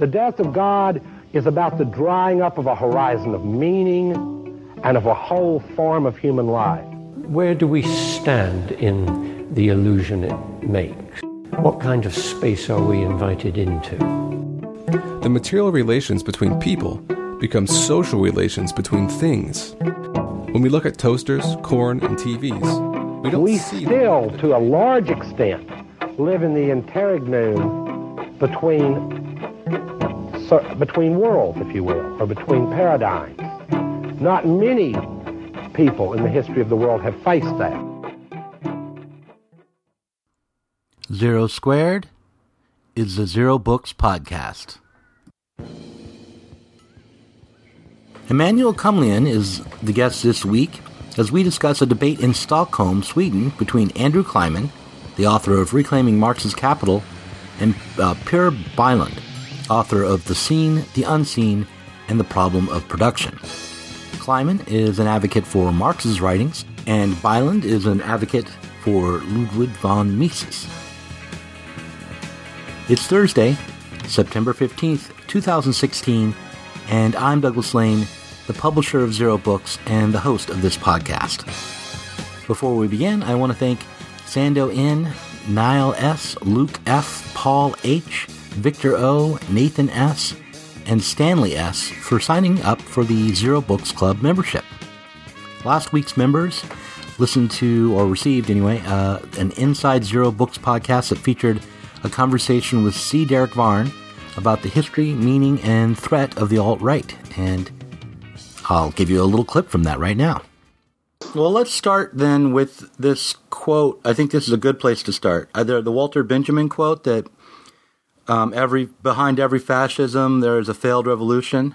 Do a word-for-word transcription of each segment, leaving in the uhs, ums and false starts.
The death of God is about the drying up of a horizon of meaning and of a whole form of human life. Where do we stand in the illusion it makes? What kind of space are we invited into? The material relations between people become social relations between things. When we look at toasters, corn, and T Vs, we don't we see... We still, to a large extent, live in the interregnum between, so, between worlds, if you will, or between paradigms. Not many people in the history of the world have faced that. Zero Squared is the Zero Books Podcast. Emanuel Kumlien is the guest this week as we discuss a debate in Stockholm, Sweden, between Andrew Kleiman, the author of Reclaiming Marx's Capital, and uh, Per Bylund, author of The Seen, the Unseen, and the Problem of Production. Kleiman is an advocate for Marx's writings, and Bylund is an advocate for Ludwig von Mises. It's Thursday, September fifteenth, twenty sixteen, and I'm Douglas Lane, the publisher of Zero Books and the host of this podcast. Before we begin, I want to thank Sando N, Niall S, Luke F, Paul H, Victor O, Nathan S, and Stanley S for signing up for the Zero Books Club membership. Last week's members listened to, or received anyway, uh, an Inside Zero Books podcast that featured a conversation with C. Derek Varn about the history, meaning, and threat of the alt-right, and I'll give you a little clip from that right now. Well, let's start then with this quote. I think this is a good place to start. Either the Walter Benjamin quote that um, every behind every fascism there is a failed revolution.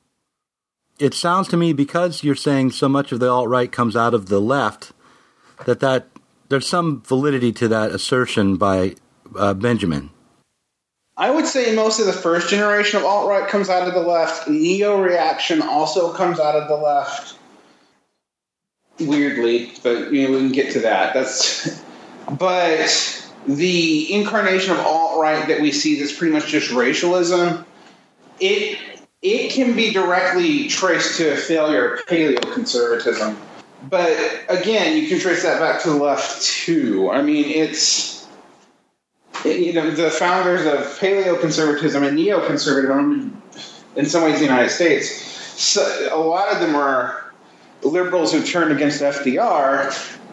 It sounds to me, because you're saying so much of the alt-right comes out of the left, that, that there's some validity to that assertion by uh, Benjamin. I would say most of the first generation of alt-right comes out of the left. Neo-reaction also comes out of the left. Weirdly, but you know, we can get to that. That's, but the incarnation of alt-right that we see that's pretty much just racialism, it it can be directly traced to a failure of paleoconservatism. But again, you can trace that back to the left too. I mean, it's you know, the founders of paleoconservatism and neoconservatism, in some ways, the United States. So a lot of them are liberals who turned against F D R.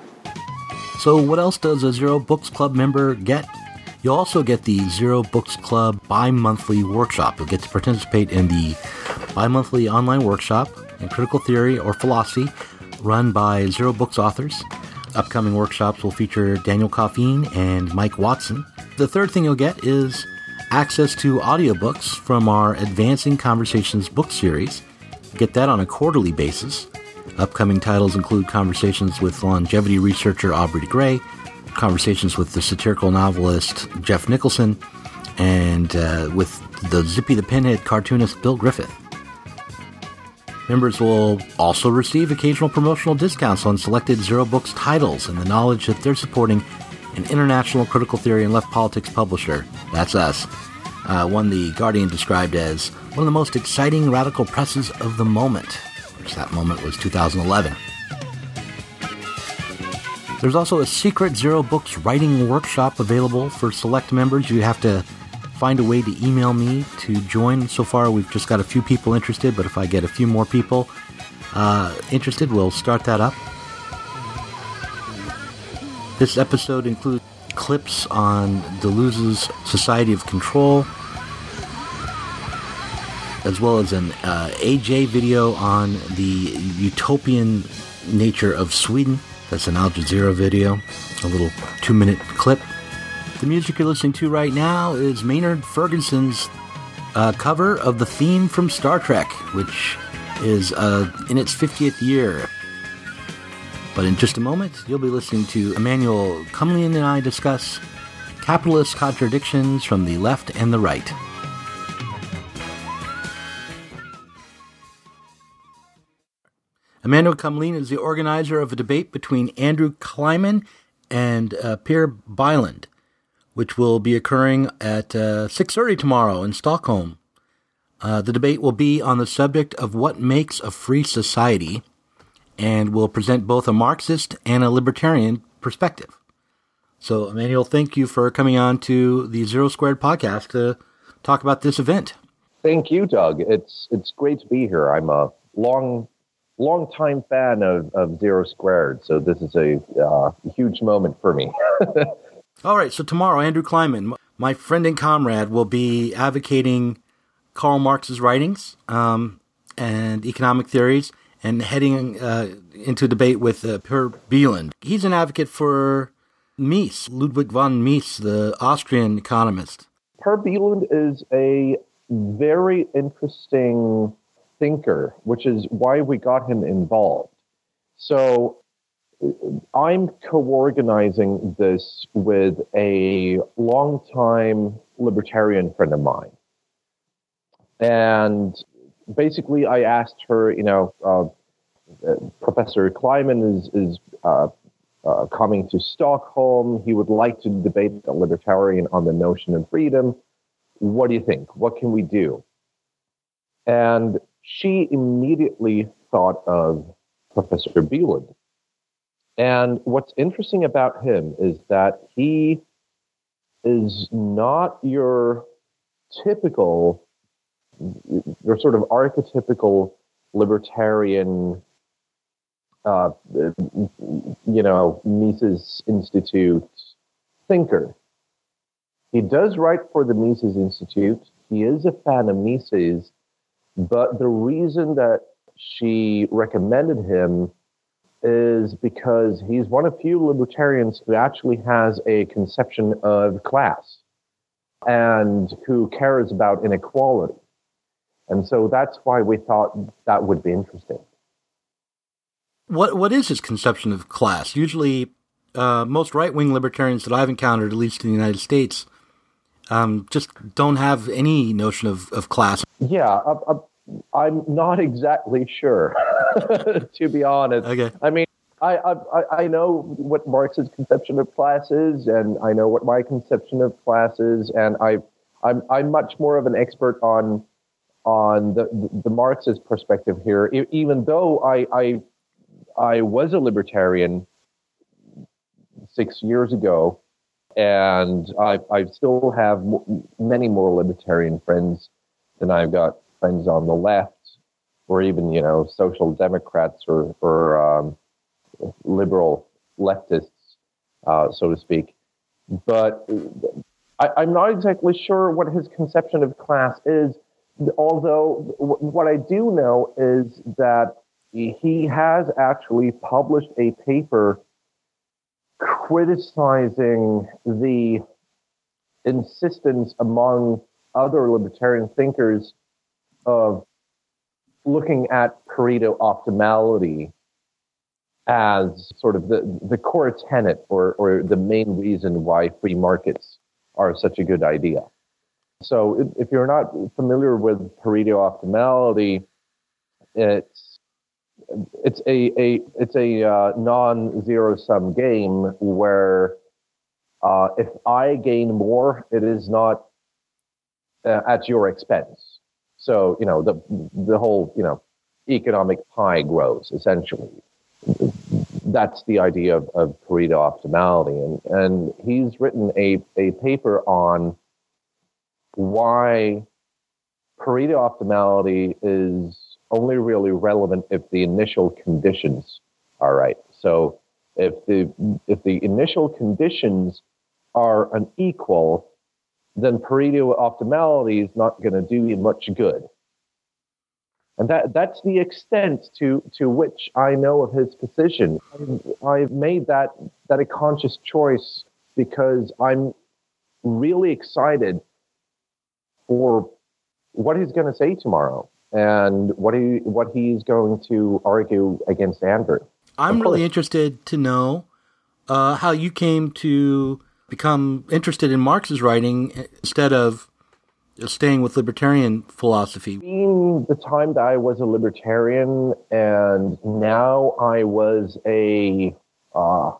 So what else does a Zero Books Club member get? You'll also get the Zero Books Club bi-monthly workshop. You'll get to participate in the bi-monthly online workshop in critical theory or philosophy run by Zero Books authors. Upcoming workshops will feature Daniel Coffeen and Mike Watson. The third thing you'll get is access to audiobooks from our Advancing Conversations book series. Get that on a quarterly basis. Upcoming titles include conversations with longevity researcher Aubrey de Grey, conversations with the satirical novelist Jeff Nicholson, and uh, with the Zippy the Pinhead cartoonist Bill Griffith. Members will also receive occasional promotional discounts on selected Zero Books titles and the knowledge that they're supporting an international critical theory and left politics publisher. That's us. Uh, one the Guardian described as one of the most exciting radical presses of the moment, which that moment was two thousand eleven. There's also a secret Zero Books writing workshop available for select members. You have to find a way to email me to join. So far, we've just got a few people interested, but if I get a few more people uh, interested, we'll start that up. This episode includes clips on Deleuze's Society of Control, as well as an uh, A J video on the utopian nature of Sweden. That's an Al Jazeera video, a little two-minute clip. The music you're listening to right now is Maynard Ferguson's uh, cover of the theme from Star Trek, which is uh, in its fiftieth year. But in just a moment, you'll be listening to Emanuel Kumlien and I discuss capitalist contradictions from the left and the right. Emanuel Kumlien is the organizer of a debate between Andrew Kleiman and uh, Per Bylund, which will be occurring at uh, six thirty tomorrow in Stockholm. Uh, the debate will be on the subject of what makes a free society, and will present both a Marxist and a libertarian perspective. So, Emmanuel, thank you for coming on to the Zero Squared podcast to talk about this event. Thank you, Doug. It's it's great to be here. I'm a long, long time fan of, of Zero Squared, so this is a uh, huge moment for me. All right, so tomorrow, Andrew Kleinman, my friend and comrade, will be advocating Karl Marx's writings um, and economic theories, and heading uh, into debate with uh, Per Bieland. He's an advocate for Mies, Ludwig von Mies, the Austrian economist. Per Bieland is a very interesting thinker, which is why we got him involved. So I'm co-organizing this with a longtime libertarian friend of mine. And basically I asked her, you know, uh, uh, Professor Kleinman is, is uh, uh, coming to Stockholm. He would like to debate a libertarian on the notion of freedom. What do you think? What can we do? And she immediately thought of Professor Bieland. And what's interesting about him is that he is not your typical, your sort of archetypical libertarian, uh, you know, Mises Institute thinker. He does write for the Mises Institute. He is a fan of Mises, but the reason that she recommended him is because he's one of few libertarians who actually has a conception of class and who cares about inequality. And so that's why we thought that would be interesting. What What is his conception of class? Usually, uh, most right-wing libertarians that I've encountered, at least in the United States, um, just don't have any notion of, of class. Yeah, uh, uh, I'm not exactly sure, to be honest. Okay. I mean, I, I I know what Marx's conception of class is, and I know what my conception of class is, and I I'm I'm much more of an expert on on the the, the Marxist perspective here. E- even though I I I was a libertarian six years ago, and I I still have m- many more libertarian friends than I've got friends on the left, or even, you know, social democrats or, or um, liberal leftists, uh, so to speak. But I, I'm not exactly sure what his conception of class is, although w- what I do know is that he has actually published a paper criticizing the insistence among other libertarian thinkers of looking at Pareto optimality as sort of the, the core tenet or, or the main reason why free markets are such a good idea. So if, if you're not familiar with Pareto optimality, it's it's a, a it's a uh, non-zero sum game where uh, if I gain more, it is not uh, at your expense. So, you know, the the whole, you know, economic pie grows, essentially. That's the idea of, of Pareto optimality. And, and he's written a, a paper on why Pareto optimality is only really relevant if the initial conditions are right. So if the if the initial conditions are unequal, then Pareto optimality is not going to do you much good. And that that's the extent to, to which I know of his position. I've made that, that a conscious choice because I'm really excited for what he's going to say tomorrow and what he what he's going to argue against Andrew. I'm really interested to know uh, how you came to become interested in Marx's writing instead of staying with libertarian philosophy. Being the time that I was a libertarian and now I was a uh,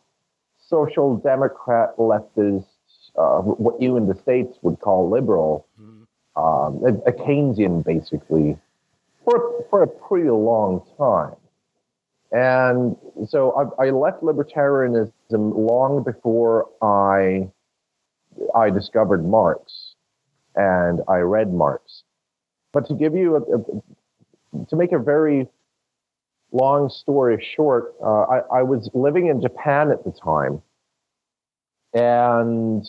social democrat leftist, uh, what you in the States would call liberal, mm-hmm. um, a, a Keynesian, basically, for, for a pretty long time. And so I, I left libertarianism long before I I discovered Marx, and I read Marx. But to give you a, a to make a very long story short, uh, I, I was living in Japan at the time, and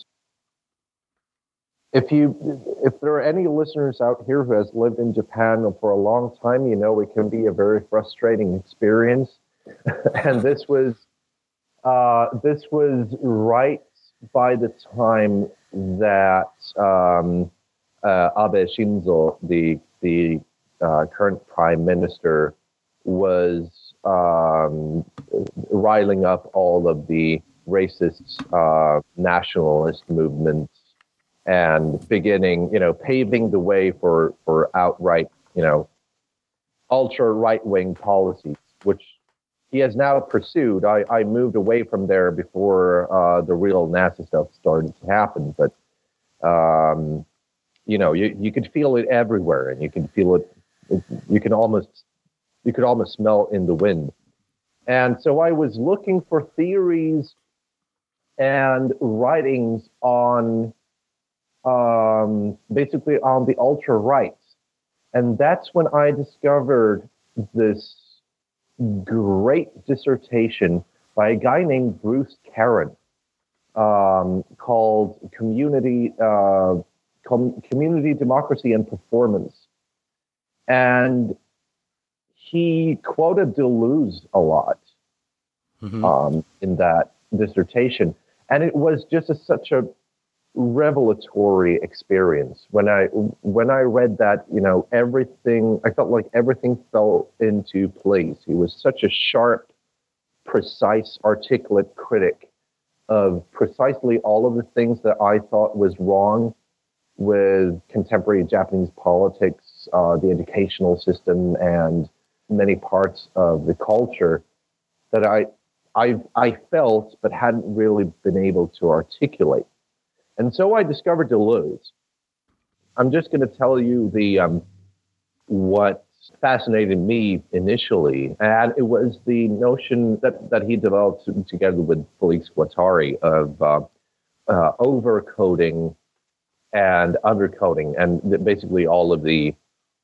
if you if there are any listeners out here who has lived in Japan for a long time, you know it can be a very frustrating experience. And this was uh, this was right by the time that um, uh, Abe Shinzo, the the uh, current prime minister, was um, riling up all of the racist uh, nationalist movements and beginning, you know, paving the way for, for outright, you know, ultra right-wing policies, which he has now pursued. I, I moved away from there before uh, the real Nazi stuff started to happen, but um, you know, you, you could feel it everywhere, and you can feel it. You can almost, you could almost smell it in the wind. And so I was looking for theories and writings on, um, basically on the ultra right, and that's when I discovered this great dissertation by a guy named Bruce Karen, um, called Community uh, Com- Community Democracy and Performance. And he quoted Deleuze a lot mm-hmm. um, in that dissertation. And it was just a, such a revelatory experience. When I when I read that, you know, everything, I felt like everything fell into place. He was such a sharp, precise, articulate critic of precisely all of the things that I thought was wrong with contemporary Japanese politics, uh, the educational system, and many parts of the culture that I I I felt but hadn't really been able to articulate. And so I discovered Deleuze. I'm just going to tell you the um, what fascinated me initially, and it was the notion that, that he developed together with Felix Guattari of uh, uh, overcoding and undercoding, and basically all of the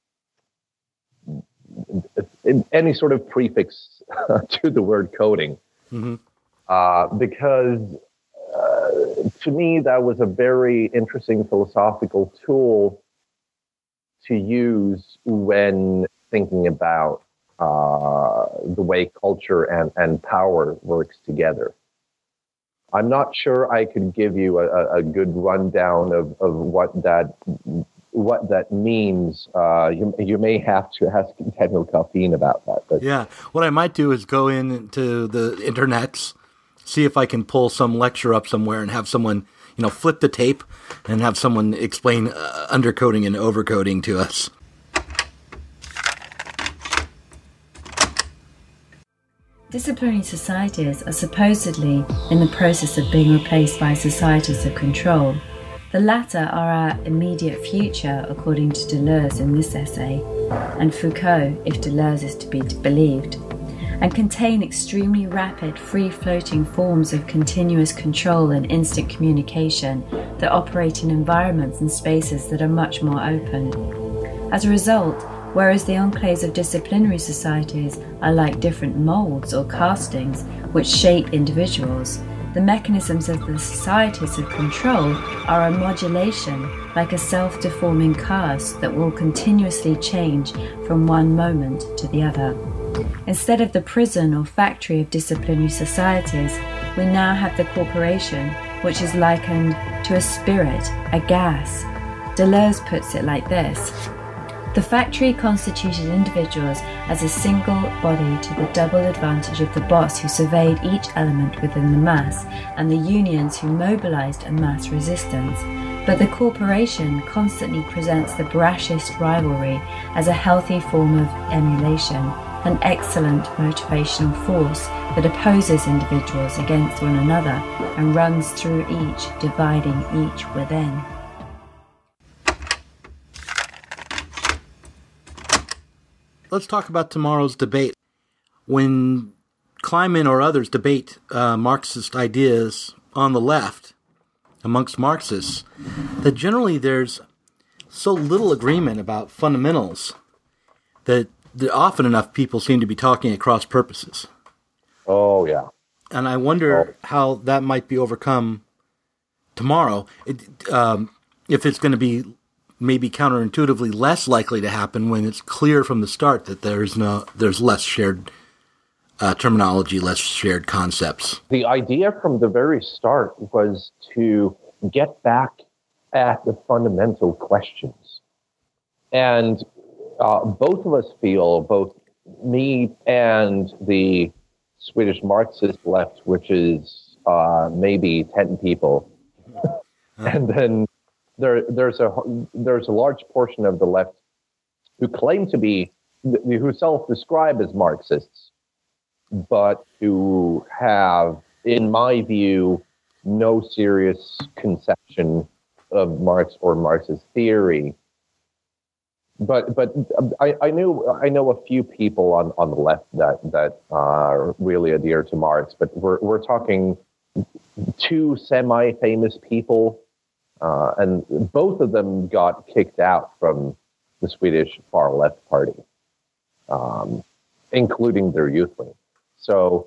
any sort of prefix to the word coding, mm-hmm. uh, because. Uh, to me, that was a very interesting philosophical tool to use when thinking about uh, the way culture and, and power works together. I'm not sure I could give you a, a good rundown of, of what that what that means. Uh, you, you may have to ask Daniel Caffeine about that. But. Yeah, what I might do is go into the internets, see if I can pull some lecture up somewhere and have someone, you know, flip the tape and have someone explain uh, undercoding and overcoding to us. Disciplinary societies are supposedly in the process of being replaced by societies of control. The latter are our immediate future, according to Deleuze in this essay, and Foucault, if Deleuze is to be believed, and contain extremely rapid, free-floating forms of continuous control and instant communication that operate in environments and spaces that are much more open. As a result, whereas the enclaves of disciplinary societies are like different molds or castings which shape individuals, the mechanisms of the societies of control are a modulation, like a self-deforming cast that will continuously change from one moment to the other. Instead of the prison or factory of disciplinary societies, we now have the corporation, which is likened to a spirit, a gas. Deleuze puts it like this: the factory constituted individuals as a single body to the double advantage of the boss who surveyed each element within the mass, and the unions who mobilized a mass resistance. But the corporation constantly presents the brashest rivalry as a healthy form of emulation, an excellent motivational force that opposes individuals against one another and runs through each, dividing each within. let's talk about tomorrow's debate. When Kliman or others debate uh, Marxist ideas on the left, amongst Marxists, that generally there's so little agreement about fundamentals that, that often enough people seem to be talking at cross purposes. Oh, yeah. And I wonder oh. how that might be overcome tomorrow. It, um, if it's going to be maybe counterintuitively less likely to happen when it's clear from the start that there's no there's less shared uh, terminology, less shared concepts. The idea from the very start was to get back at the fundamental questions. And uh, both of us feel, both me and the Swedish Marxist left, which is uh, maybe ten people, and then there there's a there's a large portion of the left who claim to be, who self-describe as Marxists, but who have, in my view, no serious conception of Marx or Marxist theory. But but I, I knew I know a few people on, on the left that that uh, really adhere to Marx, but we're we're talking two semi-famous people, uh, and both of them got kicked out from the Swedish far left party, um, including their youth wing. So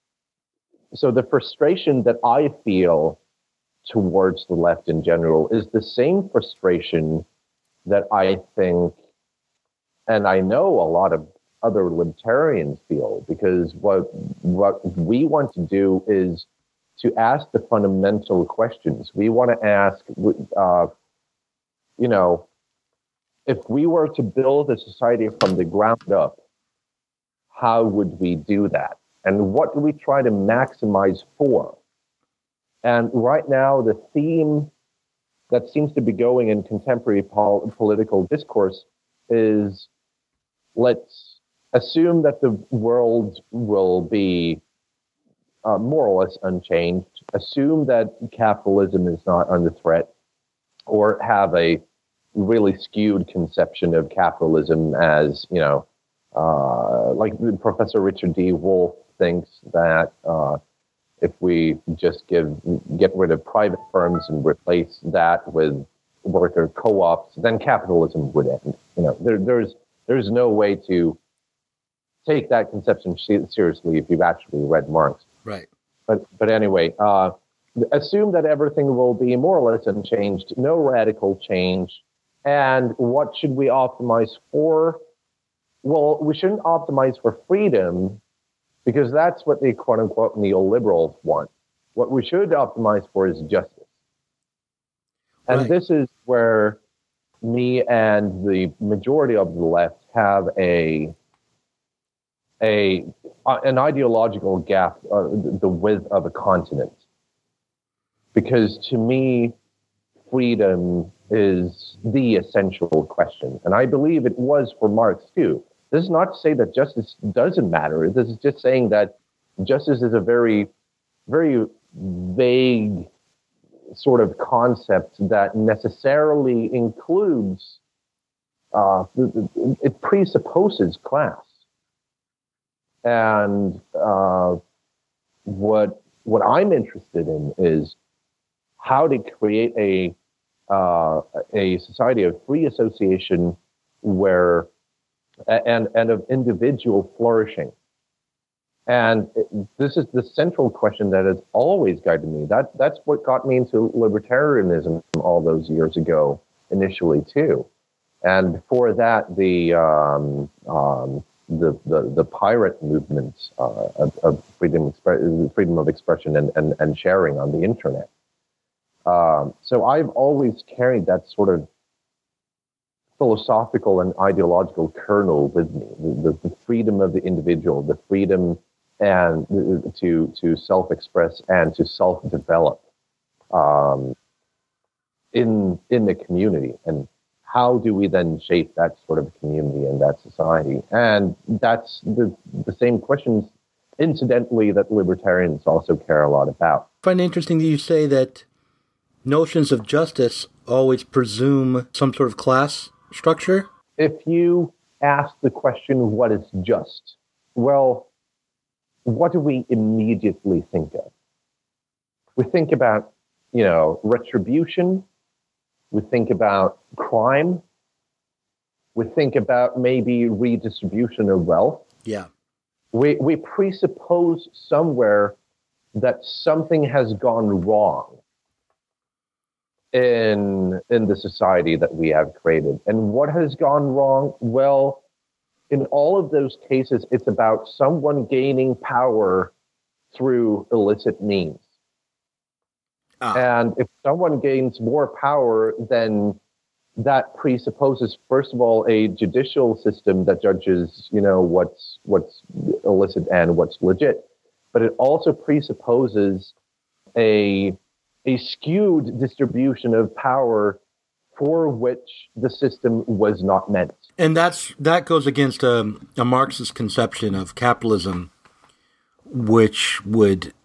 so the frustration that I feel towards the left in general is the same frustration that I think, and I know a lot of other libertarians feel, because what what we want to do is to ask the fundamental questions. We want to ask, uh, you know, if we were to build a society from the ground up, how would we do that? And what do we try to maximize for? And right now, the theme that seems to be going in contemporary pol- political discourse is, let's assume that the world will be uh, more or less unchanged, assume that capitalism is not under threat, or have a really skewed conception of capitalism as, you know, uh, like Professor Richard D. Wolff thinks that uh, if we just give get rid of private firms and replace that with worker co-ops, then capitalism would end. You know, there, there's there's no way to take that conception seriously if you've actually read Marx. Right. But but anyway, uh, assume that everything will be more or less unchanged, no radical change, and what should we optimize for? Well, we shouldn't optimize for freedom, because that's what the quote-unquote neoliberals want. What we should optimize for is justice. And right. This is where me and the majority of the left have a a an ideological gap, uh, the width of a continent. Because to me, freedom is the essential question. And I believe it was for Marx too. This is not to say that justice doesn't matter. This is just saying that justice is a very, very vague sort of concept that necessarily includes, uh, it presupposes class. And uh, what what I'm interested in is how to create a uh, a society of free association where and and of individual flourishing. And it, this is the central question that has always guided me. That that's what got me into libertarianism all those years ago, initially too. And for that, the um, um, the, the the pirate movement uh, of, of freedom expre- freedom of expression and, and, and sharing on the internet. Um, so I've always carried that sort of philosophical and ideological kernel with me, the, the freedom of the individual, the freedom and to to self-express and to self-develop um, in in the community. And how do we then shape that sort of community and that society? And that's the the same questions, incidentally, that libertarians also care a lot about. I find it interesting that you say that notions of justice always presume some sort of class structure. If you ask the question, what is just? Well, what do we immediately think of? We think about, you know, retribution. We think about crime. We think about maybe redistribution of wealth. Yeah. We we presuppose somewhere that something has gone wrong in in the society that we have created. And what has gone wrong? Well, in all of those cases, it's about someone gaining power through illicit means. Ah. And if someone gains more power, then that presupposes, first of all, a judicial system that judges, you know, what's what's illicit and what's legit. But it also presupposes a a skewed distribution of power for which the system was not meant. And that's that goes against a, a Marxist conception of capitalism, which would,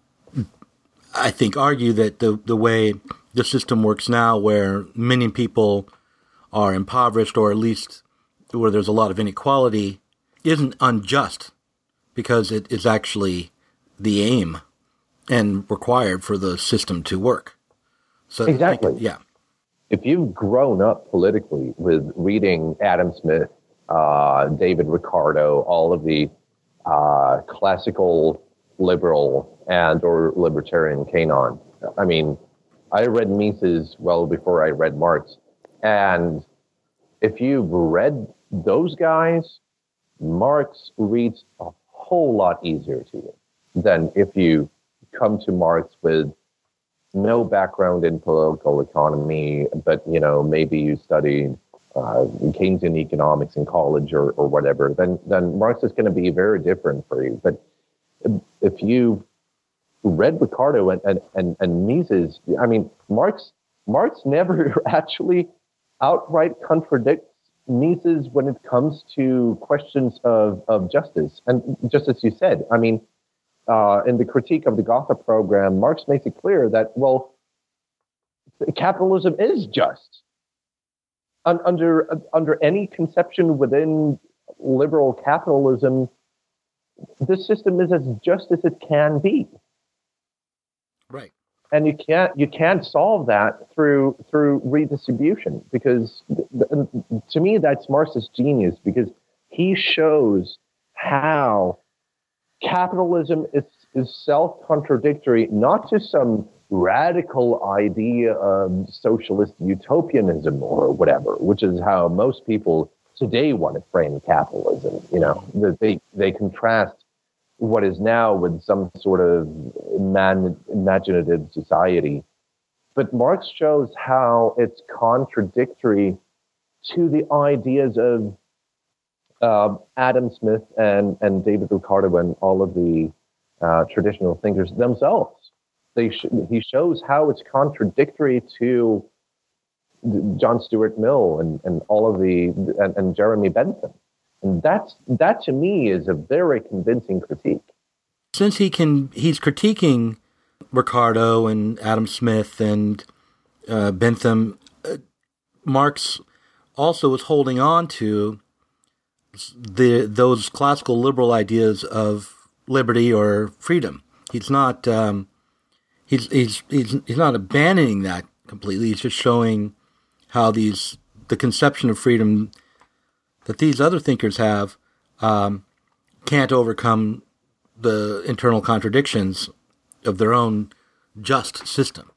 I think, argue that the the way the system works now, where many people are impoverished, or at least where there's a lot of inequality, isn't unjust, because it is actually the aim and required for the system to work. So exactly. Think, yeah. If you've grown up politically with reading Adam Smith, uh, David Ricardo, all of the uh, classical liberal and or libertarian canon, I mean, I read Mises well before I read Marx. And if you've read those guys, Marx reads a whole lot easier to you than if you come to Marx with no background in political economy, but, you know, maybe you studied uh, Keynesian economics in college or, or whatever, then, then Marx is going to be very different for you. But if you read Ricardo and, and, and, and Mises, I mean, Marx, Marx never actually outright contradicts Mises when it comes to questions of, of justice. And just as you said, I mean, uh, in the critique of the Gotha program, Marx makes it clear that, well, capitalism is just. Un- under, uh, under any conception within liberal capitalism, this system is as just as it can be. Right. And you can't you can't solve that through through redistribution, because th- to me that's Marx's genius, because he shows how capitalism is is self-contradictory, not to some radical idea of socialist utopianism or whatever, which is how most people today want to frame capitalism. You know, that they they contrast what is now with some sort of man, imaginative society. But Marx shows how it's contradictory to the ideas of uh, Adam Smith and, and David Ricardo and all of the uh, traditional thinkers themselves. They sh- he shows how it's contradictory to John Stuart Mill and, and all of the, and, and Jeremy Bentham. And that's, that to me is a very convincing critique. Since he can, he's critiquing Ricardo and Adam Smith and uh, Bentham, uh, Marx also is holding on to the those classical liberal ideas of liberty or freedom. He's not um, he's he's he's he's not abandoning that completely. He's just showing how these the conception of freedom that these other thinkers have um, can't overcome the internal contradictions of their own just system.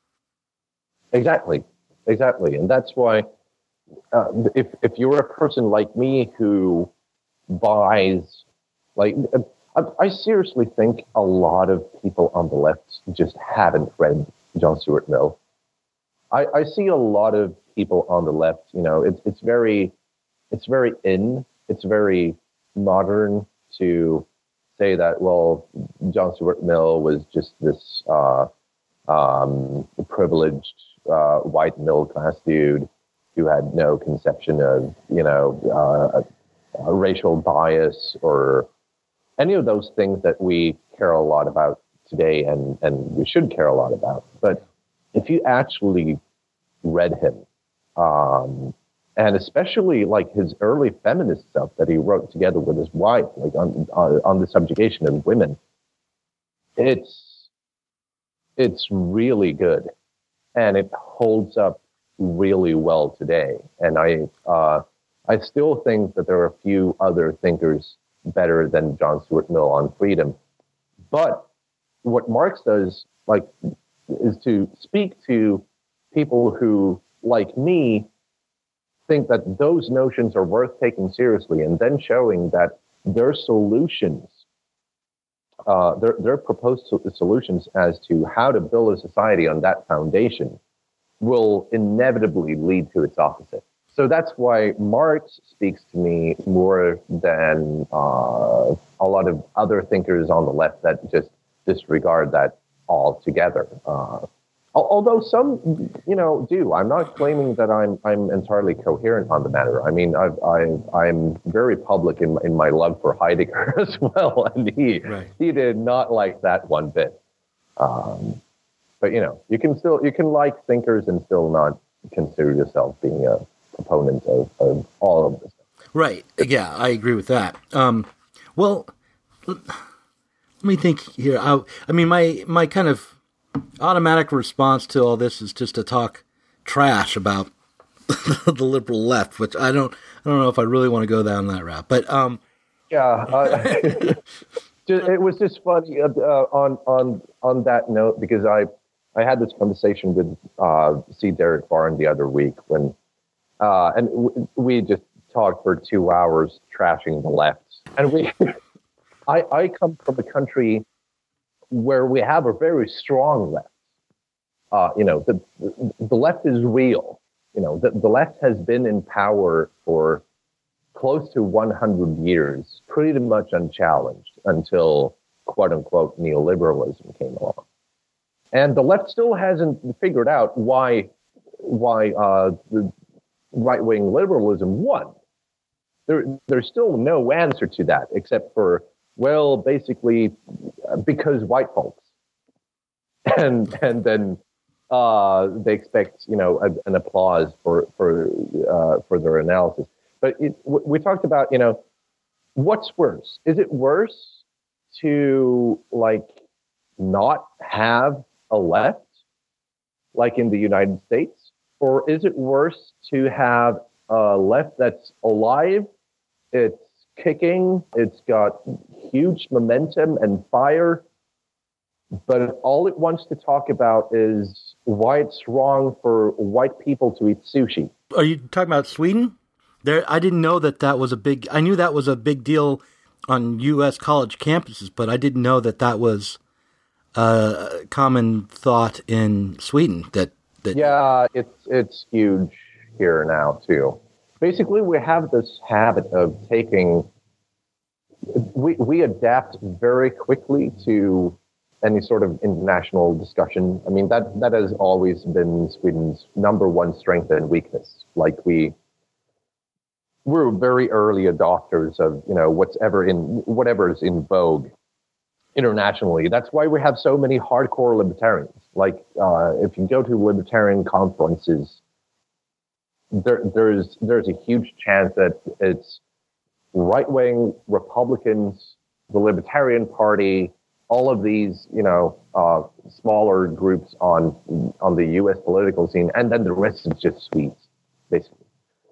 Exactly, exactly, and that's why uh, if if you're a person like me who buys, like, I, I seriously think a lot of people on the left just haven't read John Stuart Mill. I, I see a lot of people on the left, you know, it's it's very It's very in, it's very modern to say that, well, John Stuart Mill was just this uh, um, privileged uh, white middle class dude who had no conception of, you know, uh, a, a racial bias or any of those things that we care a lot about today and, and we should care a lot about. But if you actually read him, um, and especially like his early feminist stuff that he wrote together with his wife, like on on, on the subjugation of women. It's it's really good, and it holds up really well today. And I uh, I still think that there are a few other thinkers better than John Stuart Mill on freedom. But what Marx does, like, is to speak to people who, like me, think that those notions are worth taking seriously, and then showing that their solutions, uh, their, their proposed solutions as to how to build a society on that foundation will inevitably lead to its opposite. So that's why Marx speaks to me more than uh, a lot of other thinkers on the left that just disregard that altogether. Uh, although some, you know, do. I'm not claiming that I'm I'm entirely coherent on the matter. I mean, I've, I've, I'm very public in in my love for Heidegger as well, and he right. he did not like that one bit. Um, but you know, you can still you can like thinkers and still not consider yourself being a proponent of, of all of this. Right. Yeah, I agree with that. Um, well, let me think here. I, I mean, my, my kind of automatic response to all this is just to talk trash about the liberal left, which I don't, I don't know if I really want to go down that route. But um, yeah, uh, it was just funny uh, on on on that note, because I I had this conversation with uh, C. Derek Barn the other week when. Uh, and w- we just talked for two hours trashing the left. And we, I, I come from a country where we have a very strong left. Uh, you know, the the left is real. You know, the, the left has been in power for close to one hundred years, pretty much unchallenged until, quote unquote, neoliberalism came along. And the left still hasn't figured out why, why uh, the right-wing liberalism won. There, there's still no answer to that, except for, well, basically, because white folks. And and then uh, they expect, you know, a, an applause for for uh, for their analysis. But it, we talked about, you know, what's worse? Is it worse to, like, not have a left, like in the United States? Or is it worse to have a left that's alive, it's kicking, it's got huge momentum and fire, but all it wants to talk about is why it's wrong for white people to eat sushi? Are you talking about Sweden? There, I didn't know that that was a big, I knew that was a big deal on U S college campuses, but I didn't know that that was a common thought in Sweden, that That, yeah, it's it's huge here now, too. Basically, we have this habit of taking, we, we adapt very quickly to any sort of international discussion. I mean, that, that has always been Sweden's number one strength and weakness. Like, we, we're very early adopters of, you know, what's ever in, whatever is in vogue internationally. That's why we have so many hardcore libertarians. Like, uh, if you go to libertarian conferences, there, there's there's a huge chance that it's right-wing Republicans, the Libertarian Party, all of these, you know, uh, smaller groups on on the U S political scene, and then the rest is just Swedes, basically.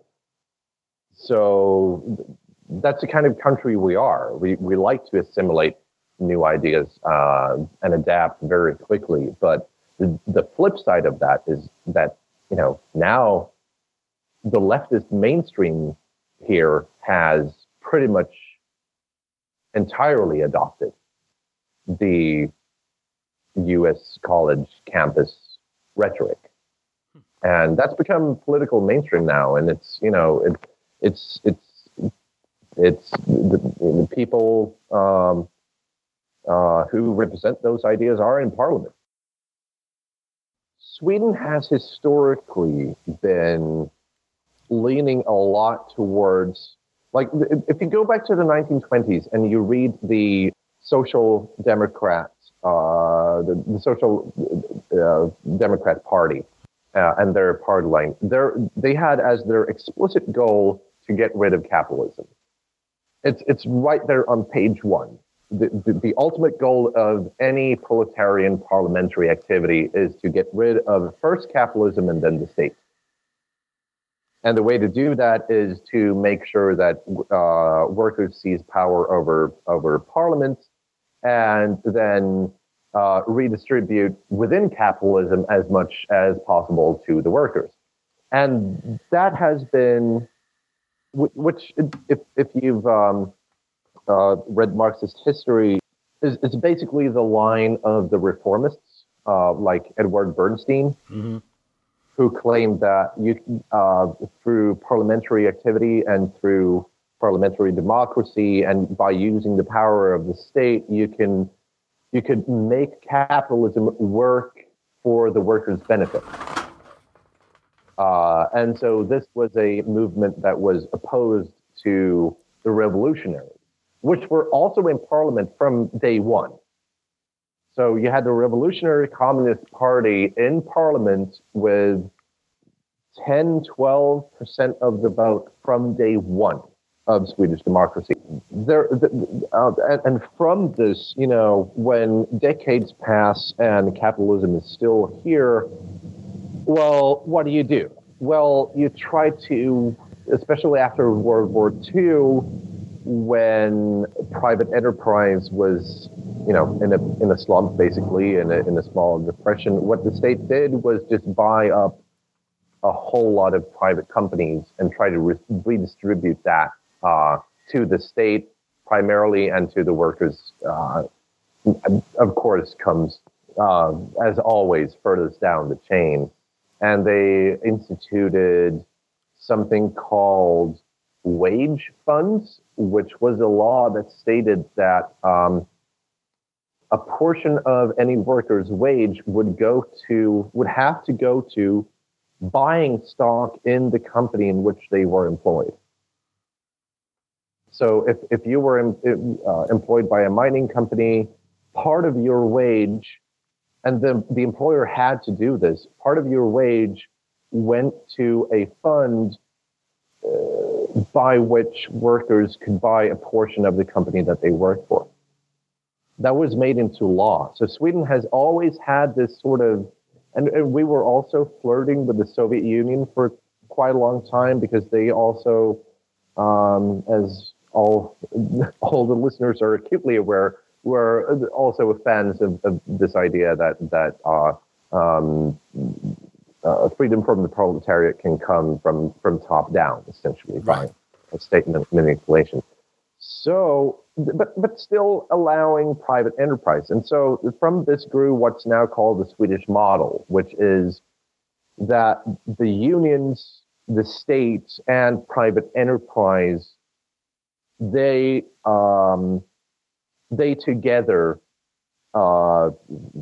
So that's the kind of country we are. We we like to assimilate new ideas uh, and adapt very quickly. But the, the flip side of that is that, you know, now the leftist mainstream here has pretty much entirely adopted the U S college campus rhetoric. And that's become political mainstream now. And it's, you know, it, it's, it's, it's the, the people, um, Uh, who represent those ideas are in parliament. Sweden has historically been leaning a lot towards, like, if you go back to the nineteen twenties and you read the Social Democrats, uh, the, the Social uh, Democrat Party, uh, and their party line, they had as their explicit goal to get rid of capitalism. It's it's right there on page one. The, the, the ultimate goal of any proletarian parliamentary activity is to get rid of first capitalism and then the state. And the way to do that is to make sure that uh, workers seize power over, over parliament and then uh, redistribute within capitalism as much as possible to the workers. And that has been, which if, if you've um, uh, read Marxist history, is, is basically the line of the reformists, uh, like Edward Bernstein, mm-hmm. who claimed that you, uh, through parliamentary activity and through parliamentary democracy and by using the power of the state, you can you could make capitalism work for the workers' benefit. Uh, and so this was a movement that was opposed to the revolutionaries, which were also in parliament from day one. So you had the Revolutionary Communist Party in parliament with ten, twelve percent of the vote from day one of Swedish democracy. There, uh, and from this, you know, when decades pass and capitalism is still here, well, what do you do? Well, you try to, especially after World War Two, when private enterprise was, you know, in a in a slump, basically, in a, in a small depression, what the state did was just buy up a whole lot of private companies and try to re- redistribute that uh, to the state primarily and to the workers. Uh, of course, comes, uh, as always, furthest down the chain. And they instituted something called wage funds, which was a law that stated that um, a portion of any worker's wage would go to, would have to go to buying stock in the company in which they were employed. So if, if you were em, uh, employed by a mining company, part of your wage, and the, the employer had to do this, part of your wage went to a fund uh, by which workers could buy a portion of the company that they worked for. That was made into law. So Sweden has always had this sort of, and, and we were also flirting with the Soviet Union for quite a long time because they also, um, as all all the listeners are acutely aware, were also fans of, of this idea that that uh, um, uh, freedom from the proletariat can come from from top down, essentially, right, by state manipulation. So, but but still allowing private enterprise, and so from this grew what's now called the Swedish model, which is that the unions, the state, and private enterprise, they um, they together uh,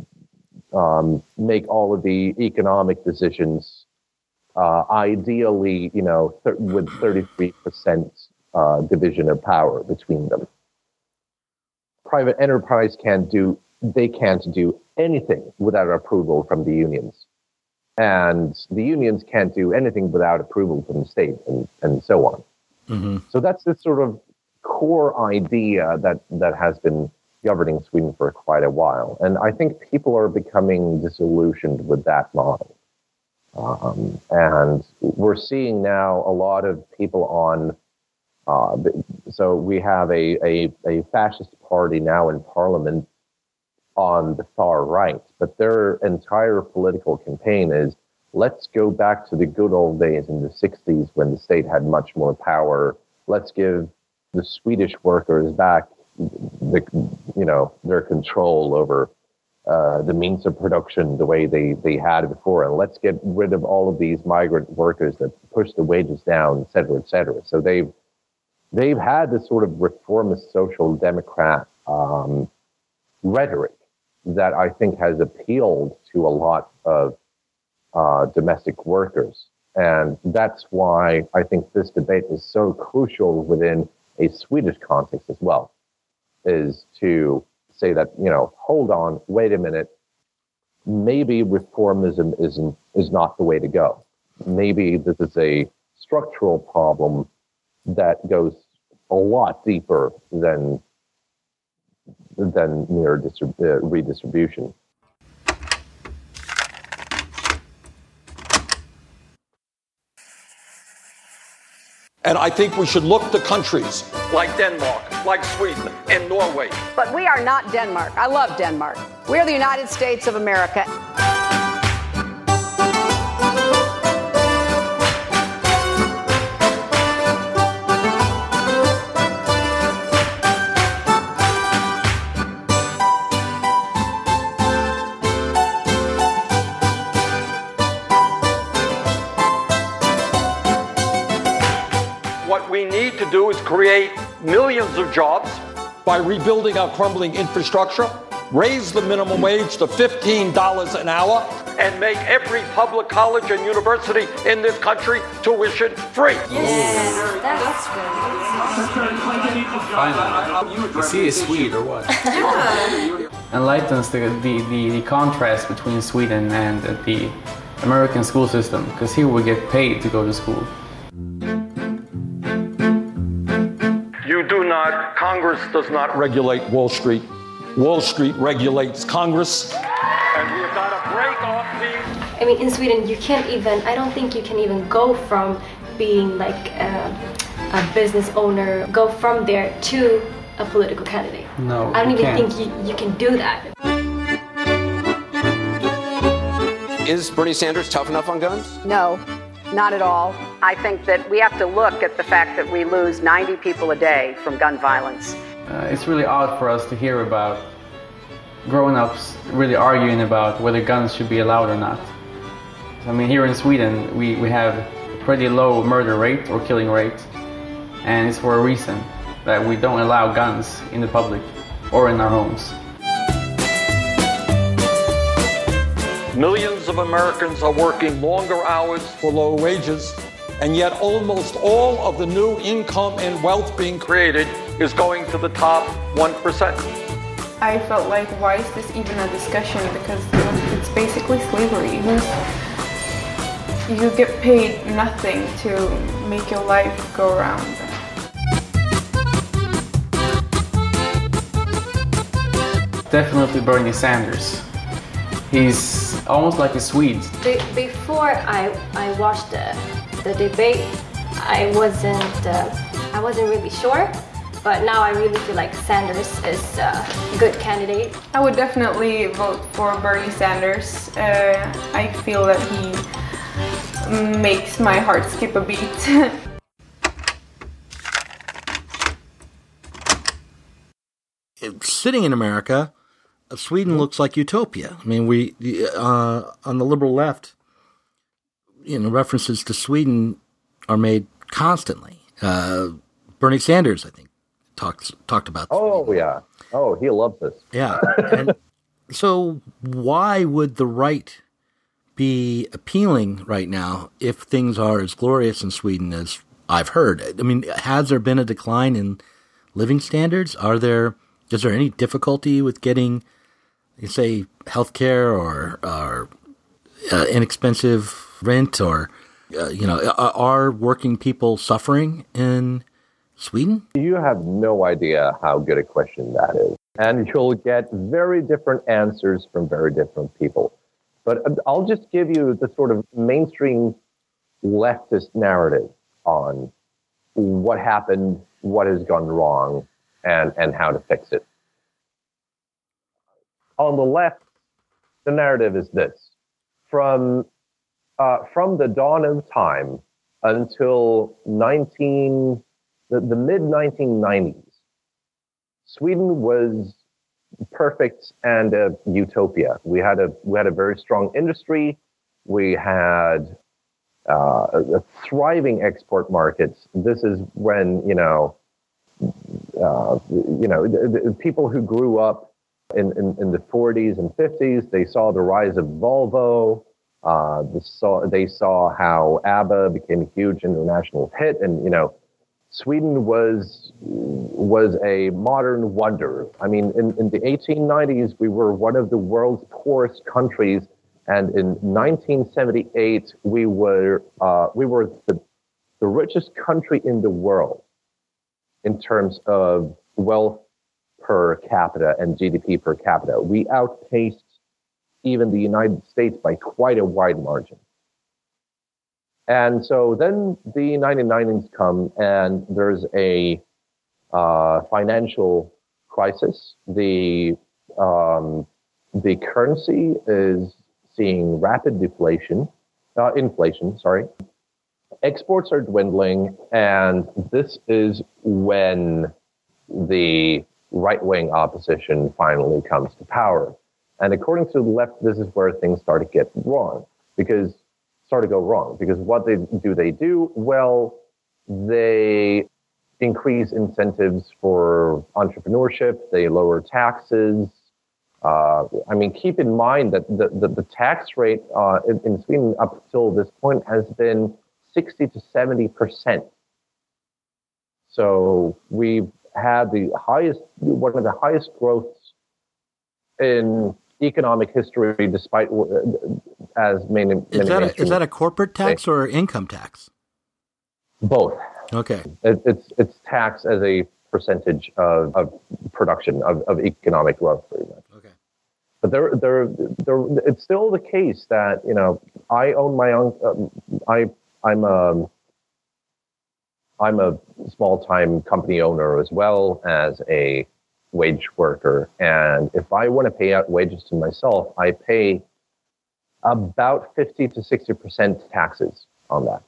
um, make all of the economic decisions. Uh, ideally, you know, th- with thirty-three percent uh, division of power between them. Private enterprise can't do, they can't do anything without approval from the unions. And the unions can't do anything without approval from the state, and, and so on. Mm-hmm. So that's the sort of core idea that, that has been governing Sweden for quite a while. And I think people are becoming disillusioned with that model. Um, and we're seeing now a lot of people on, uh, so we have a, a, a fascist party now in parliament on the far right, but their entire political campaign is, let's go back to the good old days in the sixties when the state had much more power. Let's give the Swedish workers back the, you know, their control over uh, the means of production the way they, they had before. And let's get rid of all of these migrant workers that push the wages down, et cetera, et cetera. So they've, they've had this sort of reformist social democrat um, rhetoric that I think has appealed to a lot of uh, domestic workers. And that's why I think this debate is so crucial within a Swedish context as well, is to say that, you know, hold on, wait a minute. maybe reformism isn't is not the way to go. Maybe this is a structural problem that goes a lot deeper than than mere distrib- uh, redistribution. And I think we should look to countries like Denmark, like Sweden, and Norway. But we are not Denmark. I love Denmark. We are the United States of America. What we need to do is create millions of jobs by rebuilding our crumbling infrastructure, raise the minimum wage to fifteen dollars an hour, and make every public college and university in this country tuition free. Yes, that's good. You see, is Swede or what? Yeah. Enlightens the, the, the, the contrast between Sweden and the American school system, because here we get paid to go to school. You do not, Congress does not regulate Wall Street. Wall Street regulates Congress, and we have got to break off the... I mean, in Sweden, you can't even, I don't think you can even go from being like a, a business owner, go from there to a political candidate. No, I don't you even can't. think you, you can do that. Is Bernie Sanders tough enough on guns? No, not at all. I think that we have to look at the fact that we lose ninety people a day from gun violence. Uh, it's really odd for us to hear about grown-ups really arguing about whether guns should be allowed or not. I mean, here in Sweden, we, we have a pretty low murder rate or killing rate, and it's for a reason that we don't allow guns in the public or in our homes. Millions of Americans are working longer hours for low wages, and yet almost all of the new income and wealth being created is going to the top one percent. I felt like, why is this even a discussion? Because it's basically slavery. You get paid nothing to make your life go around. Definitely Bernie Sanders. He's almost like a Swede. Be- before I, I watched the, the debate, I wasn't, uh, I wasn't really sure. But now I really feel like Sanders is a good candidate. I would definitely vote for Bernie Sanders. Uh, I feel that he makes my heart skip a beat. Sitting in America, Sweden looks like utopia. I mean, we uh, on the liberal left, you know, references to Sweden are made constantly. Uh, Bernie Sanders, I think, talks talked about. Oh Sweden. yeah. Oh, he loves this. Yeah. And so, why would the right be appealing right now if things are as glorious in Sweden as I've heard? I mean, has there been a decline in living standards? Are there? Is there any difficulty with getting, you say, healthcare or, or uh, inexpensive rent, or uh, you know, are, are working people suffering in Sweden? You have no idea how good a question that is. And you'll get very different answers from very different people. But I'll just give you the sort of mainstream leftist narrative on what happened, what has gone wrong, and, and how to fix it. On the left, the narrative is this. From, uh, from the dawn of time until nineteen... The, the mid nineteen nineties, Sweden was perfect and a utopia. We had a we had a very strong industry. We had uh, a, a thriving export markets. This is when you know, uh, you know, the, the people who grew up in, in, in the forties and fifties, they saw the rise of Volvo. Uh, they saw they saw how ABBA became a huge international hit, and you know. Sweden was was a modern wonder. I mean, in, in the eighteen nineties, we were one of the world's poorest countries, and in nineteen seventy-eight, we were uh, we were the, the richest country in the world in terms of wealth per capita and G D P per capita. We outpaced even the United States by quite a wide margin. And so then the nineteen nineties come, and there's a uh, financial crisis. The um, the currency is seeing rapid deflation, uh, inflation. Sorry, exports are dwindling, and this is when the right-wing opposition finally comes to power. And according to the left, this is where things start to get wrong, because start to go wrong. Because what they do they do? Well, they increase incentives for entrepreneurship. They lower taxes. Uh, I mean, keep in mind that the, the, the tax rate uh, in, in Sweden up till this point has been sixty to seventy percent. So we've had the highest, one of the highest growths in economic history, despite as many. Is many that a, is that a corporate tax or income tax? Both. Okay. It, it's it's tax as a percentage of, of production of, of economic growth, pretty much. Okay. But there there there it's still the case that, you know, I own my own. Um, I I'm a I'm a small time company owner as well as a wage worker, and if I want to pay out wages to myself, I pay about fifty to sixty percent taxes on that.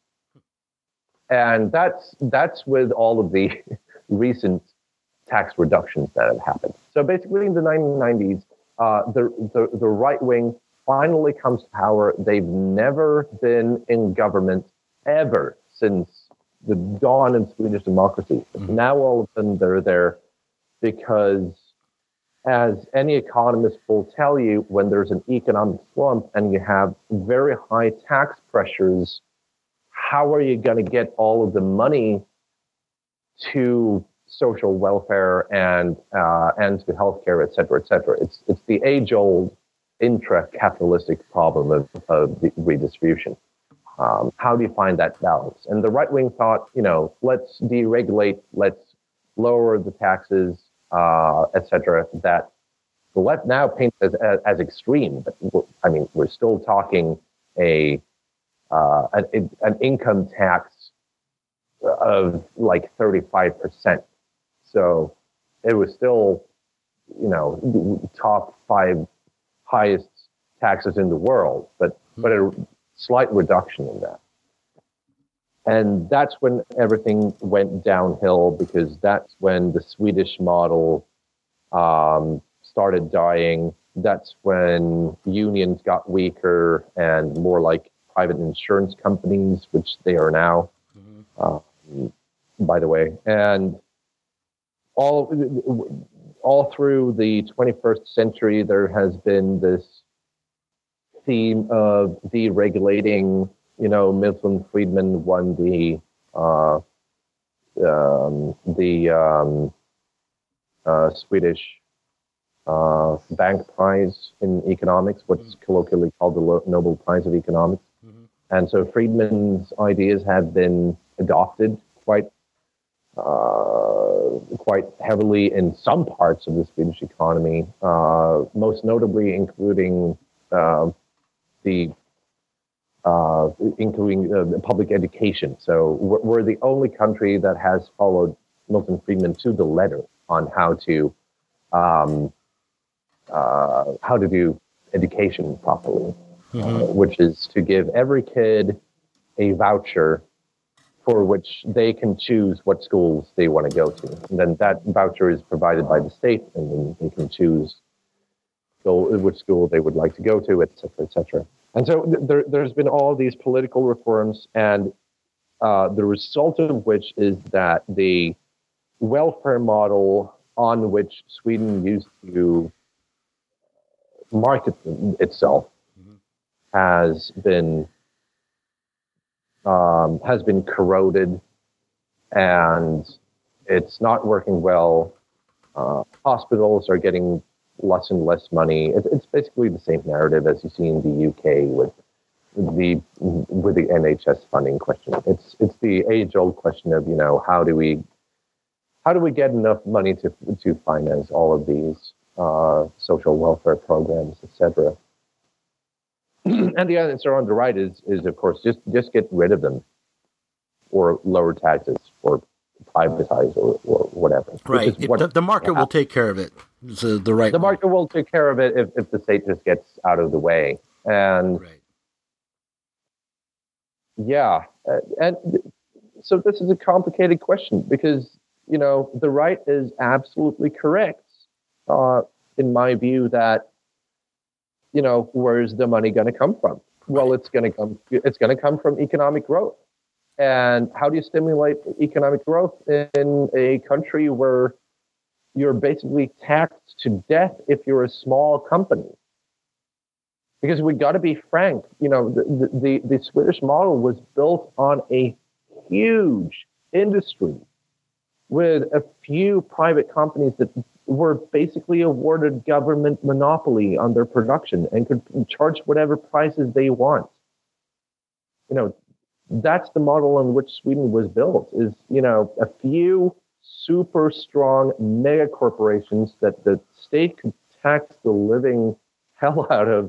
And that's that's with all of the recent tax reductions that have happened. So basically in the nineteen nineties, uh, the, the, the right wing finally comes to power. They've never been in government ever since the dawn of Swedish democracy. Mm-hmm. Now all of a sudden they're there because, as any economist will tell you, when there's an economic slump and you have very high tax pressures, how are you going to get all of the money to social welfare and uh, and to healthcare, et cetera, et cetera? It's it's the age-old intra-capitalistic problem of, of the redistribution. Um, how do you find that balance? And the right wing thought, you know, let's deregulate, let's lower the taxes, uh, et cetera. That the left now paints as, as as extreme, but I mean, we're still talking a uh, an, an income tax of like thirty-five percent. So it was still, you know, top five highest taxes in the world, but but a slight reduction in that. And that's when everything went downhill, because that's when the Swedish model um, started dying. That's when unions got weaker and more like private insurance companies, which they are now, mm-hmm. um, by the way. And all all through the twenty-first century, there has been this theme of deregulating. You know, Milton Friedman won the uh, um, the um, uh, Swedish uh, Bank Prize in economics, what's mm-hmm. colloquially called the Nobel Prize of Economics. Mm-hmm. And so Friedman's ideas have been adopted quite uh, quite heavily in some parts of the Swedish economy, uh, most notably including uh, the Uh, including uh, public education. So we're, we're the only country that has followed Milton Friedman to the letter on how to um, uh, how to do education properly, mm-hmm. uh, which is to give every kid a voucher for which they can choose what schools they want to go to. And then that voucher is provided by the state, and then they can choose go, which school they would like to go to, et cetera, et cetera. And so there, there's been all these political reforms, and uh, the result of which is that the welfare model on which Sweden used to market itself mm-hmm. has been um, has been corroded, and it's not working well. Uh, hospitals are getting less and less money. It, it's basically the same narrative as you see in the U K with the with the N H S funding question. It's it's the age-old question of, you know, how do we how do we get enough money to to finance all of these uh, social welfare programs, et cetera. And the answer on the right is is of course just just get rid of them, or lower taxes, or privatize, or, or whatever. Right. It, what, the, the market will take care of it. The, the right. The market will take care of it if, if the state just gets out of the way. And right. yeah, uh, and so this is a complicated question because, you know, the right is absolutely correct, uh, in my view, that, you know, where's the money going to come from? Well, it's going to come. It's going to come from economic growth. And how do you stimulate economic growth in a country where you're basically taxed to death if you're a small company? Because we got to be frank, you know, the, the, the Swedish model was built on a huge industry with a few private companies that were basically awarded government monopoly on their production and could charge whatever prices they want. You know, that's the model on which Sweden was built, is, you know, a few super strong mega corporations that the state could tax the living hell out of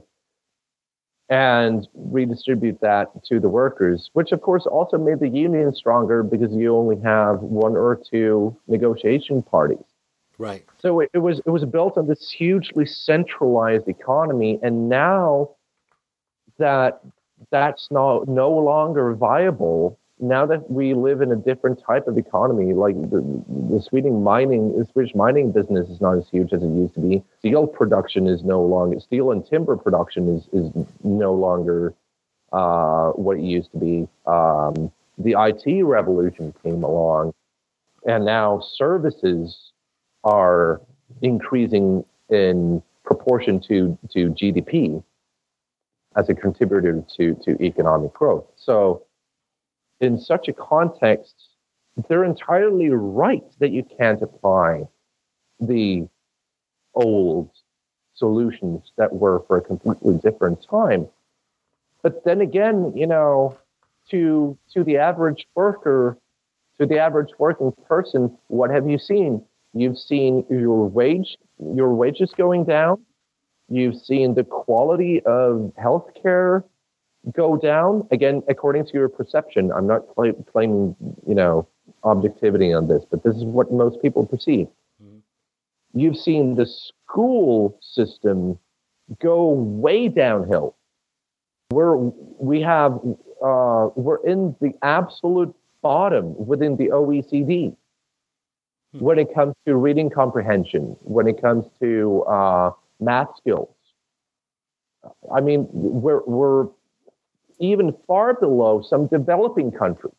and redistribute that to the workers, which of course also made the union stronger because you only have one or two negotiation parties. Right. So it, it was it was built on this hugely centralized economy, and now that that's no, no longer viable, now that we live in a different type of economy, like the, the Swedish mining, the Swedish mining business is not as huge as it used to be. Steel production is no longer, steel and timber production is, is no longer uh, what it used to be. Um, the I T revolution came along, and now services are increasing in proportion to, to G D P as a contributor to, to economic growth. So in such a context, they're entirely right that you can't apply the old solutions that were for a completely different time. But then again, you know, to to the average worker, to the average working person, what have you seen? You've seen your wage, your wages going down. You've seen the quality of healthcare go down, again, according to your perception. I'm not cl- claiming, you know, objectivity on this, but this is what most people perceive. Mm-hmm. You've seen the school system go way downhill. We're, we have, uh, we're in the absolute bottom within the O E C D mm-hmm. when it comes to reading comprehension, when it comes to uh, math skills. I mean, we're, we're even far below some developing countries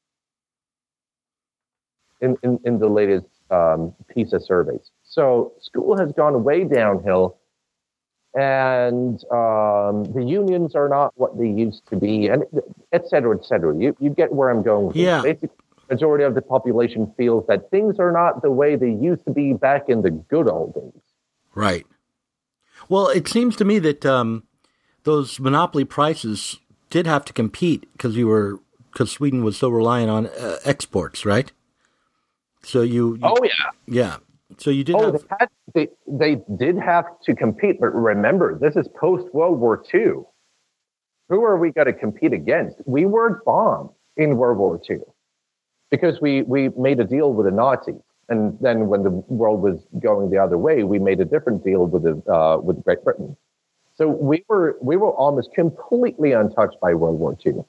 in, in, in the latest um, PISA surveys. So school has gone way downhill, and um, the unions are not what they used to be, and et cetera, et cetera. You, you get where I'm going with yeah. this. Basically, the majority of the population feels that things are not the way they used to be back in the good old days. Right. Well, it seems to me that um, those monopoly prices did have to compete because you were because Sweden was so reliant on uh, exports, right? So you, you, oh yeah, yeah. So you did. Oh, have, they, had, they they did have to compete, but remember, this is post World War Two. Who are we going to compete against? We weren't bombed in World War Two because we we made a deal with the Nazis, and then when the world was going the other way, we made a different deal with the uh, with Great Britain. So we were we were almost completely untouched by World War Two.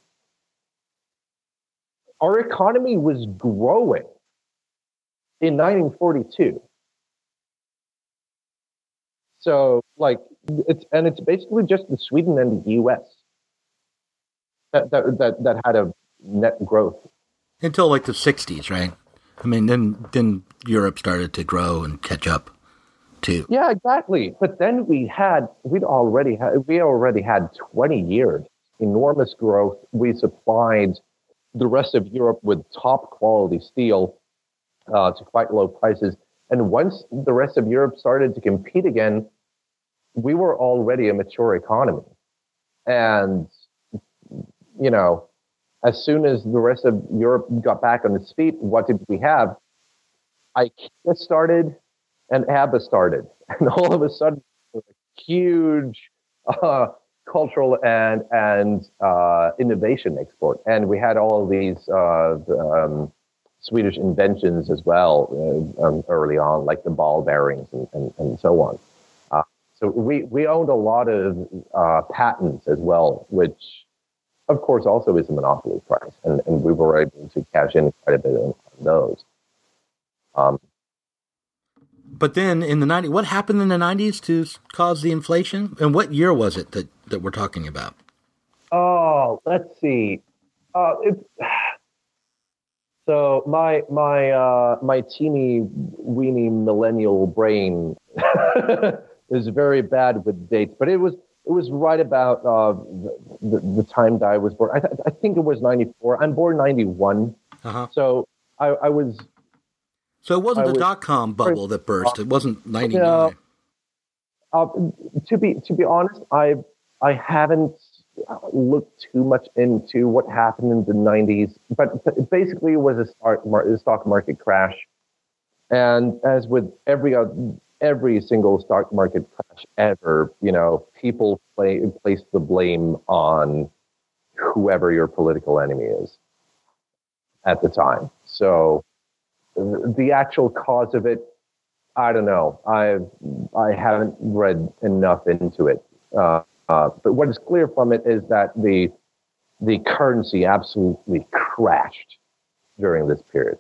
Our economy was growing in nineteen forty-two. So, like, it's and it's basically just the Sweden and the U S that that that, that had a net growth until like the sixties, right? I mean, then then Europe started to grow and catch up. Too. Yeah, exactly. But then we had, we'd already had, we already had twenty years, enormous growth. We supplied the rest of Europe with top quality steel uh, to quite low prices. And once the rest of Europe started to compete again, we were already a mature economy. And, you know, as soon as the rest of Europe got back on its feet, what did we have? IKEA started and ABBA started. And all of a sudden, a huge uh, cultural and and uh, innovation export. And we had all of these uh, um, Swedish inventions as well uh, um, early on, like the ball bearings and, and, and so on. Uh, so we, we owned a lot of uh, patents as well, which, of course, also is a monopoly price. And, and we were able to cash in quite a bit on those. Um, but then in the nineties, what happened in the nineties to cause the inflation? And what year was it that, that we're talking about? Oh, let's see. Uh, it, so my my uh, my teeny weeny millennial brain is very bad with dates, but it was it was right about uh, the, the, the time that I was born. I, th- I think it was ninety-four. I'm born ninety-one, uh-huh. so I, I was. So it wasn't I the dot-com bubble that burst. It wasn't ninety-nine. No. Uh, to be to be honest, I I haven't looked too much into what happened in the nineties, but basically it was a stock market, stock market crash, and as with every every single stock market crash ever, you know, people play, place the blame on whoever your political enemy is at the time. So the actual cause of it, I don't know. I've I haven't read enough into it. Uh, uh, but what is clear from it is that the the currency absolutely crashed during this period.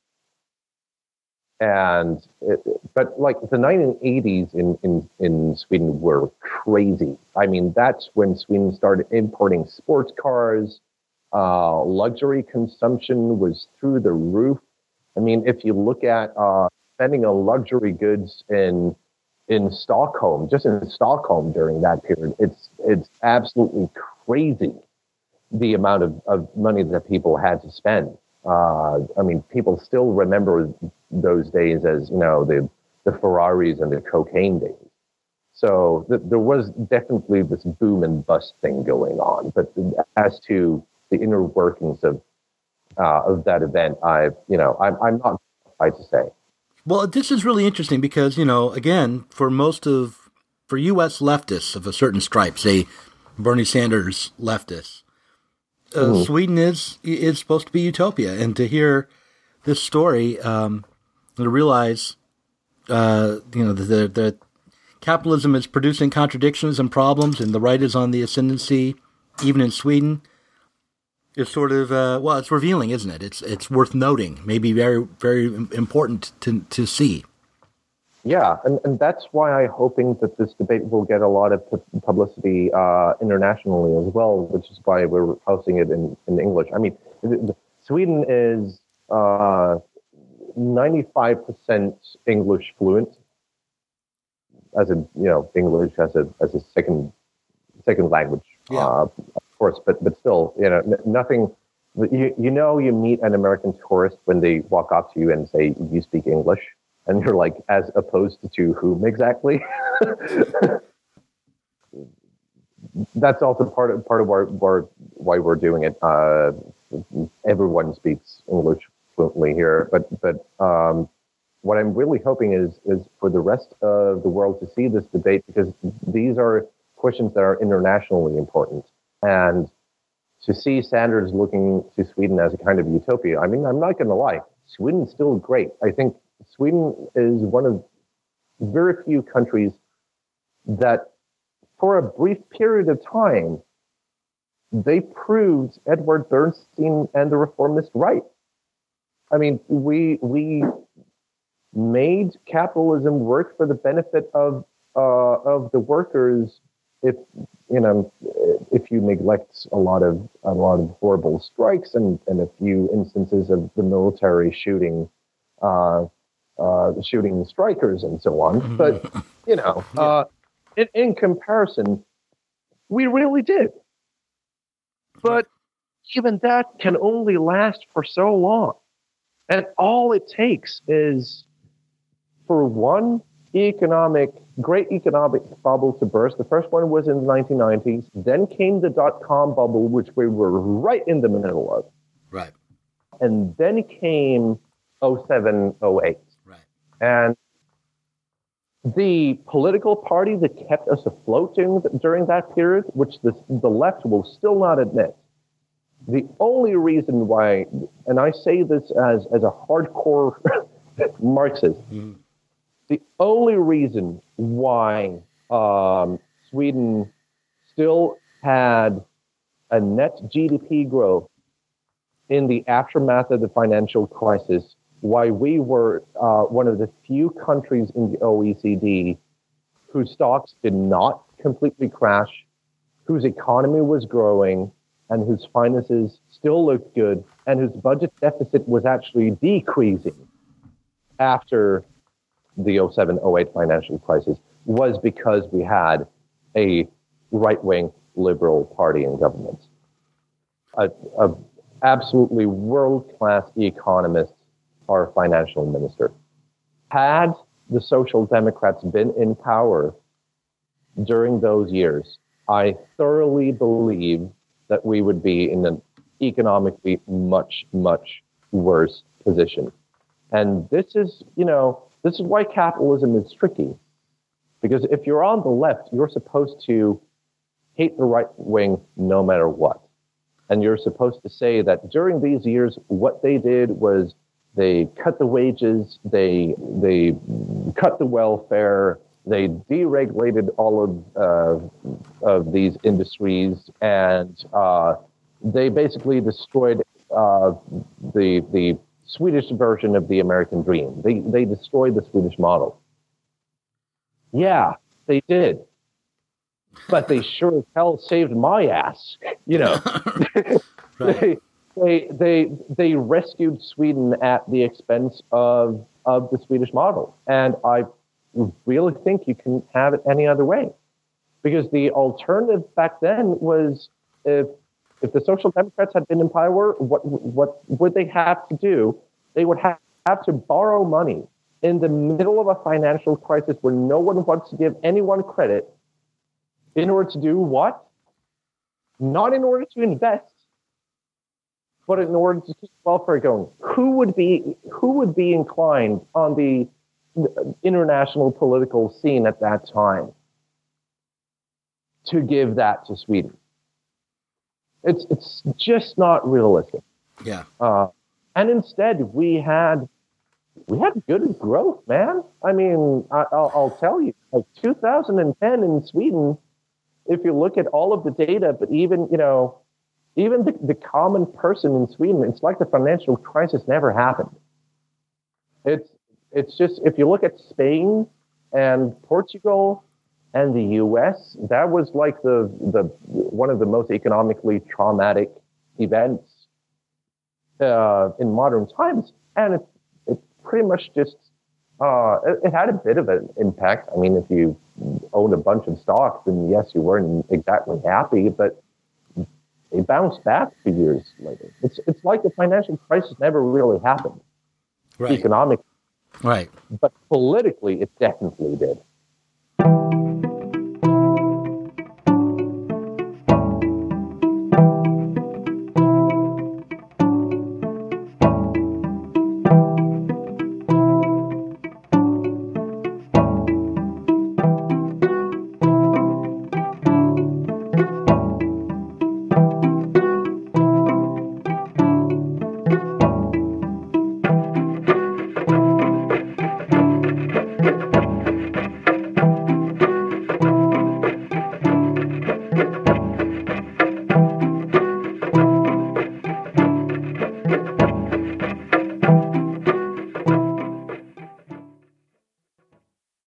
And it, but like the nineteen eighties in, in, in Sweden were crazy. I mean, that's when Sweden started importing sports cars. Uh, luxury consumption was through the roof. I mean, if you look at uh, spending on luxury goods in in Stockholm, just in Stockholm during that period, it's it's absolutely crazy the amount of, of money that people had to spend. Uh, I mean, people still remember those days as, you know, the the Ferraris and the cocaine days. So th- there was definitely this boom and bust thing going on. But as to the inner workings of uh, of that event, I, you know, I'm I'm not qualified to say. Well, this is really interesting because, you know, again, for most of, for U S leftists of a certain stripe, say Bernie Sanders leftists, uh, mm. Sweden is is supposed to be utopia. And to hear this story, um, and to realize, uh, you know, that the capitalism is producing contradictions and problems, and the right is on the ascendancy, even in Sweden, is sort of, uh, well, it's revealing, isn't it? It's it's worth noting, maybe very, very important to to see. Yeah, and, and that's why I'm hoping that this debate will get a lot of publicity uh, internationally as well, which is why we're hosting it in, in English. I mean, Sweden is uh, ninety-five percent English fluent, as a, you know, English as a as a second second language. Yeah. Uh, Of course, but but still, you know, n- nothing. You you know, you meet an American tourist when they walk up to you and say, "You speak English," and you're like, "As opposed to whom exactly?" That's also part of part of our, our why we're doing it. Uh, everyone speaks English fluently here, but but um, what I'm really hoping is is for the rest of the world to see this debate, because these are questions that are internationally important. And to see Sanders looking to Sweden as a kind of utopia, I mean, I'm not going to lie, Sweden's still great. I think Sweden is one of very few countries that, for a brief period of time, they proved Edward Bernstein and the reformists right. I mean, we we made capitalism work for the benefit of uh, of the workers. If you know, if you neglect a lot of a lot of horrible strikes and, and a few instances of the military shooting, uh, uh, shooting strikers and so on, but you know, uh, in, in comparison, we really did. But even that can only last for so long. And all it takes is for one economic, great economic bubble to burst. The first one was in the nineteen nineties. Then came the dot-com bubble, which we were right in the middle of. Right. And then came oh seven, oh eight. Right. And the political party that kept us afloat during, during that period, which the, the left will still not admit, the only reason why, and I say this as, as a hardcore Marxist, mm. the only reason why um, Sweden still had a net G D P growth in the aftermath of the financial crisis, why we were uh, one of the few countries in the O E C D whose stocks did not completely crash, whose economy was growing, and whose finances still looked good, and whose budget deficit was actually decreasing after the oh seven oh eight financial crisis, was because we had a right-wing liberal party in government. A, a absolutely world-class economist, our financial minister. Had the Social Democrats been in power during those years, I thoroughly believe that we would be in an economically much, much worse position. And this is, you know, this is why capitalism is tricky. Because if you're on the left, you're supposed to hate the right wing no matter what. And you're supposed to say that during these years, what they did was they cut the wages, they they cut the welfare, they deregulated all of uh, of these industries, and uh, they basically destroyed uh, the the Swedish version of the American dream. They they destroyed the Swedish model. Yeah, they did. But they sure as hell saved my ass, you know. Right. they, they they they rescued Sweden at the expense of of the Swedish model, and I really think you can have it any other way, because the alternative back then was if if the Social Democrats had been in power, what what would they have to do? They would have, have to borrow money in the middle of a financial crisis where no one wants to give anyone credit. In order to do what? Not in order to invest, but in order to keep welfare going. Who would be who would be inclined on the international political scene at that time to give that to Sweden? It's it's just not realistic. Yeah. Uh, and instead, we had we had good growth, man. I mean, I, I'll, I'll tell you, like two thousand ten in Sweden. If you look at all of the data, but even, you know, even the, the common person in Sweden, it's like the financial crisis never happened. It's it's just, if you look at Spain and Portugal and the U S, that was like the the one of the most economically traumatic events uh, in modern times, and it it pretty much just uh, it, it had a bit of an impact. I mean, if you owned a bunch of stocks, and yes, you weren't exactly happy, but they bounced back two years later. It's it's like the financial crisis never really happened, right. Economically, right? But politically, it definitely did.